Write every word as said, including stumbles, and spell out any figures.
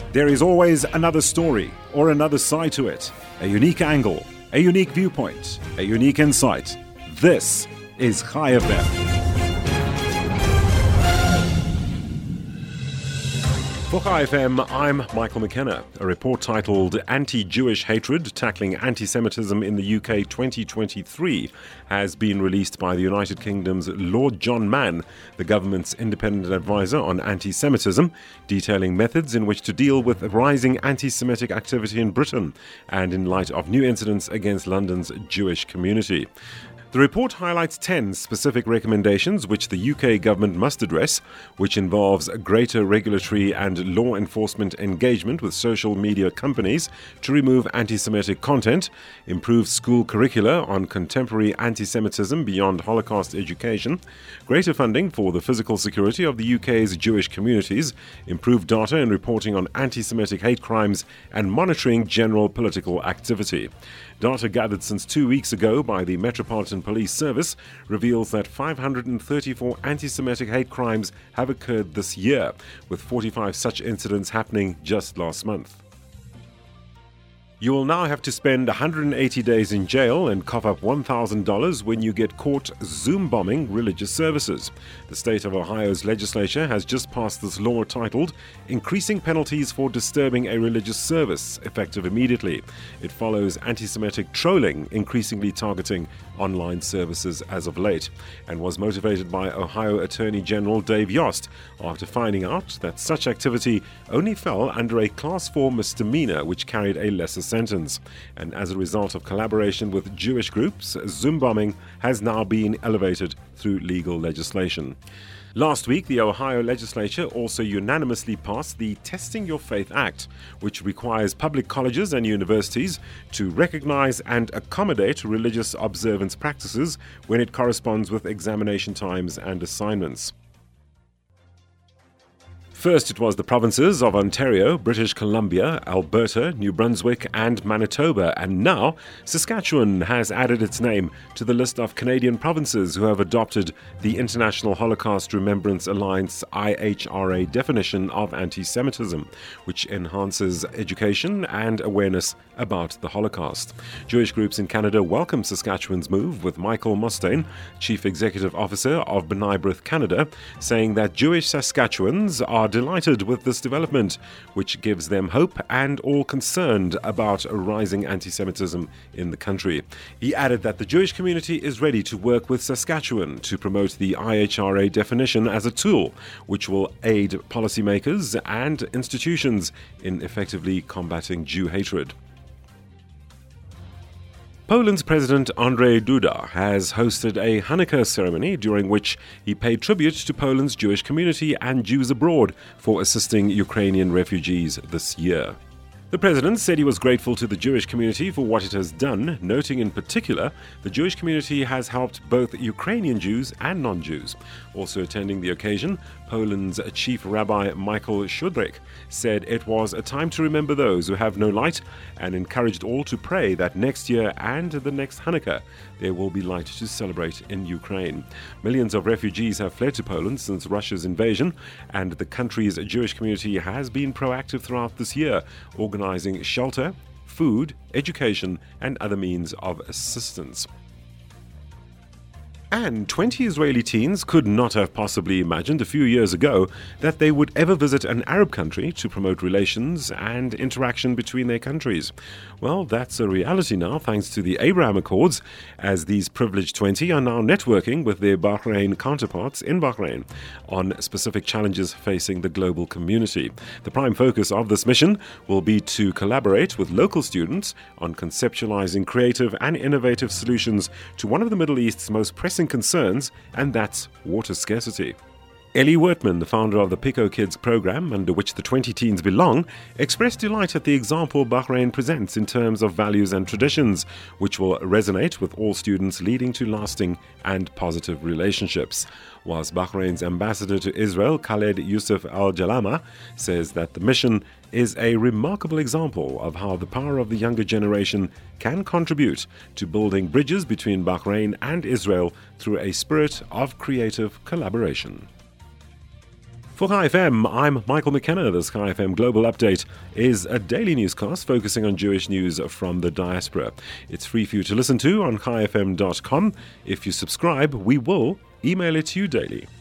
There is always another story or another side to it, a unique angle, a unique viewpoint, a unique insight. This is Chai F M. For Chai F M, I'm Michael McKenna. A report titled Anti-Jewish Hatred, Tackling Anti-Semitism in the U K twenty twenty-three has been released by the United Kingdom's Lord John Mann, the government's independent advisor on anti-Semitism, detailing methods in which to deal with rising anti-Semitic activity in Britain and in light of new incidents against London's Jewish community. The report highlights ten specific recommendations which the U K government must address, which involves greater regulatory and law enforcement engagement with social media companies to remove anti-Semitic content, improve school curricula on contemporary anti-Semitism beyond Holocaust education, greater funding for the physical security of the U K's Jewish communities, improved data and reporting on anti-Semitic hate crimes, and monitoring general political activity. Data gathered since two weeks ago by the Metropolitan Police Service reveals that five hundred thirty-four anti-Semitic hate crimes have occurred this year, with forty-five such incidents happening just last month. You will now have to spend one hundred eighty days in jail and cough up one thousand dollars when you get caught Zoom bombing religious services. The state of Ohio's legislature has just passed this law titled Increasing Penalties for Disturbing a Religious Service, effective immediately. It follows anti-Semitic trolling increasingly targeting online services as of late, and was motivated by Ohio Attorney General Dave Yost after finding out that such activity only fell under a Class four misdemeanor which carried a lesser sentence. And as a result of collaboration with Jewish groups, Zoom bombing has now been elevated through legal legislation. Last week, the Ohio legislature also unanimously passed the Testing Your Faith Act, which requires public colleges and universities to recognize and accommodate religious observance practices when it corresponds with examination times and assignments. First, it was the provinces of Ontario, British Columbia, Alberta, New Brunswick, and Manitoba, and now Saskatchewan has added its name to the list of Canadian provinces who have adopted the International Holocaust Remembrance Alliance I H R A definition of anti-Semitism, which enhances education and awareness about the Holocaust. Jewish groups in Canada welcome Saskatchewan's move, with Michael Mustaine, Chief Executive Officer of B'nai B'rith Canada, saying that Jewish Saskatchewans are delighted with this development, which gives them hope and all concerned about rising anti-Semitism in the country. He added that the Jewish community is ready to work with Saskatchewan to promote the I H R A definition as a tool which will aid policymakers and institutions in effectively combating Jew hatred. Poland's President Andrzej Duda has hosted a Hanukkah ceremony during which he paid tribute to Poland's Jewish community and Jews abroad for assisting Ukrainian refugees this year. The president said he was grateful to the Jewish community for what it has done, noting in particular the Jewish community has helped both Ukrainian Jews and non-Jews. Also attending the occasion, Poland's Chief Rabbi Michael Szudrek said it was a time to remember those who have no light and encouraged all to pray that next year and the next Hanukkah there will be light to celebrate in Ukraine. Millions of refugees have fled to Poland since Russia's invasion, and the country's Jewish community has been proactive throughout this year, organizing shelter, food, education, and other means of assistance. And twenty Israeli teens could not have possibly imagined a few years ago that they would ever visit an Arab country to promote relations and interaction between their countries. Well, that's a reality now thanks to the Abraham Accords, as these privileged twenty are now networking with their Bahrain counterparts in Bahrain on specific challenges facing the global community. The prime focus of this mission will be to collaborate with local students on conceptualizing creative and innovative solutions to one of the Middle East's most pressing concerns, and that's water scarcity. Ellie Wertman, the founder of the Pico Kids program, under which the twenty teens belong, expressed delight at the example Bahrain presents in terms of values and traditions, which will resonate with all students, leading to lasting and positive relationships. Whilst Bahrain's ambassador to Israel, Khaled Youssef Al-Jalama, says that the mission is a remarkable example of how the power of the younger generation can contribute to building bridges between Bahrain and Israel through a spirit of creative collaboration. For Chai F M, I'm Michael McKenna. This Chai F M Global Update is a daily newscast focusing on Jewish news from the diaspora. It's free for you to listen to on chai f m dot com. If you subscribe, we will email it to you daily.